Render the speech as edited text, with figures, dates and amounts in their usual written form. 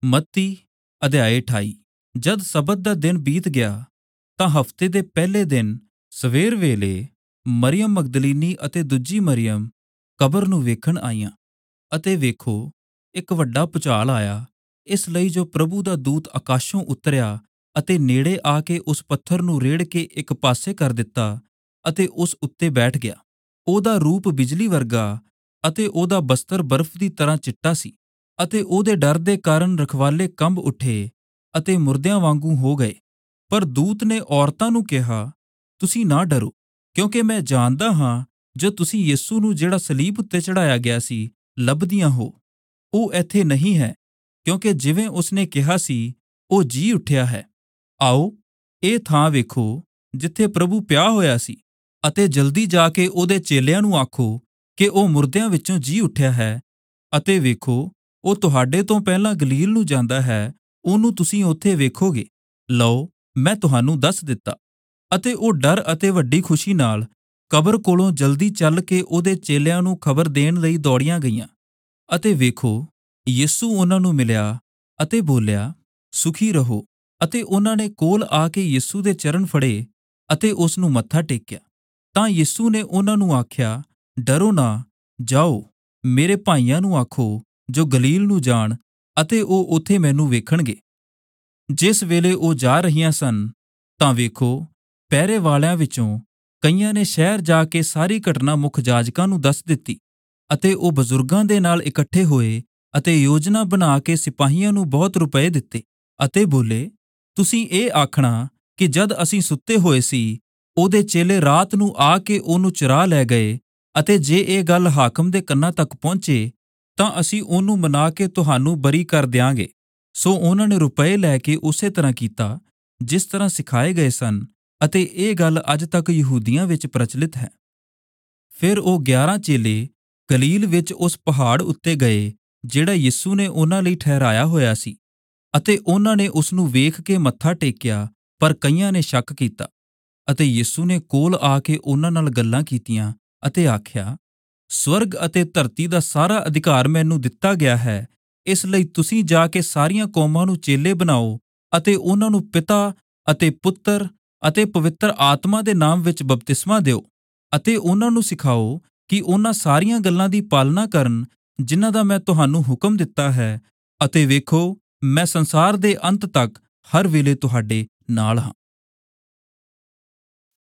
मत्ती अध्याय 28। जद सब्त का दिन बीत गया तां हफ्ते के पहले दिन सवेर वेले मरियम मगदलीनी अते दूजी मरियम कब्र नूं वेखण आईयां। अते वेखो, एक वड्डा भुचाल आया, इसलई जो प्रभु का दूत आकाशों उतरया अते नेड़े आके उस पत्थर नूं रेड़ के एक पासे कर दिता अते उस उत्ते बैठ गया। ओदा रूप बिजली वर्गा अते ओदा बस्तर बर्फ की तरह चिट्टा सी। अते ओदे डर दे कारण रखवाले कंब उठे अते मुर्दियां वांगू हो गए। पर दूत ने औरतां नूं कहा, तुसी ना डरो, क्योंकि मैं जानदा हां जो तुसी यीशु नूं जेड़ा सलीब उत्ते चढ़ाया गया सी लभदियां हो। ओ इत्थे नहीं है, क्योंकि जिवें उसने कहा सी ओ जी उठ्या है। आओ ए थां वेखो जिथे प्रभु प्या होया सी, अते जल्दी जाके ओदे चेलियां नूं आखो कि ओ मुर्दियां विचों जी उठ्या है। अते वेखो, ओ तुहाडे तों पहिलां गलील नूं जांदा है, ओनू तुसीं ओथे वेखोगे। लओ, मैं तुहानू दस दिता। अते ओ डर अते वड्डी खुशी नाल कब्र कोलों जल्दी चल के ओदे चेलियां नूं खबर देण लई दौड़ियां गईयां। अते वेखो, यीशु उन्हां नूं मिल्या अते बोल्या, सुखी रहो। अते उन्हां ने कोल आके यीशु दे चरण फड़े अते उस नूं मत्था टेक्या। तां यीशु ने उन्हां नूं आख्या, डरो ना, जाओ मेरे भाईयां नूं आखो जो गलील नूं जाण अते ओ उथे मैनू वेखणगे। जिस वेले ओ जा रहियां सन तां वेखो, पहरे वालियां विचों कईयां ने शहर जाके सारी घटना मुख याजकां नूं दस दित्ती। अते ओ बजुर्गां दे नाल इकट्ठे होए अते योजना बना के सिपाहियां नूं बहुत रुपए दित्ते अते बोले, तुसीं ए आखणा कि जद असीं सुत्ते होए सी ओदे चेले रात नूं आके ओनू चुरा लै गए, अते जे ए गल हाकम दे कन्नां तक पहुंचे तां असीं ओनू मना के तुहानू बरी कर दियांगे। सो उन्हां ने रुपए लैके उस्से तरह कीता जिस तरह सिखाए गए सन, अते ये गल अज तक यहूदियां विच प्रचलित है। फिर ओ 11 चेले गलील विच उस पहाड़ उत्ते गए जेड़ा यीशु ने उन्हां लई ठहराया होया सी, अते उन्हां ने उसनूं वेख के मत्था टेक्या, पर कईयां ने शक कीता। अते यीशु ने कोल आके उन्हां नाल गल्लां कीतियां अते आख्या, स्वर्ग अते धरती दा सारा अधिकार मैनू दिता गया है, इसलई तुसीं जाके सारियां कौमां नूं चेले बनाओ अते उन्हां नूं पिता अते पुत्र अते पवित्र आत्मा दे नाम विच बपतिस्मा द्यो अते उन्हां नूं सिखाओ कि उन्हां सारियां गल्लां दी पालना करन जिन्हां दा मैं तुहानू हुक्म दिता है। अते वेखो, मैं संसार दे अंत तक हर वेले तुहाडे नाल हां।